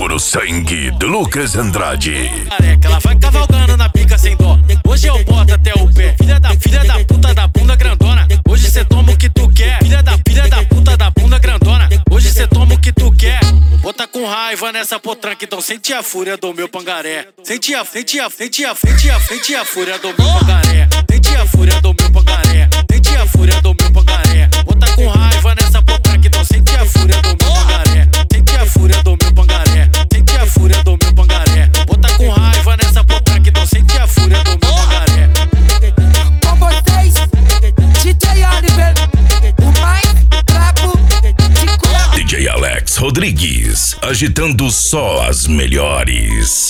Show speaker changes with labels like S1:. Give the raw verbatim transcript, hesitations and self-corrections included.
S1: Puro sangue do Lucas Andrade.
S2: Careca, ela vai cavalgando na pica sem dó. Hoje eu boto até o pé. Filha da filha da puta da bunda grandona. Hoje cê toma o que tu quer. Filha da filha da puta da bunda grandona. Hoje cê toma o que tu quer. Bota com raiva nessa potranca, então sente a fúria do meu pangaré. Sente a, sente a, sente a, sente a, sente a fúria do meu pangaré. Sente a fúria do meu pangaré. Sente a fúria do meu pangaré. Bota com raiva nessa potranca, então sente a fúria do meu pangaré. Sente a fúria do meu pangaré. Sente a fúria do meu pangaré. Bota com raiva nessa potranca, então sente a fúria do meu pangaré.
S3: Com vocês, D J Oliver, o mais brabo de Cuiabá.
S1: D J Alex Rodrigues, agitando só as melhores.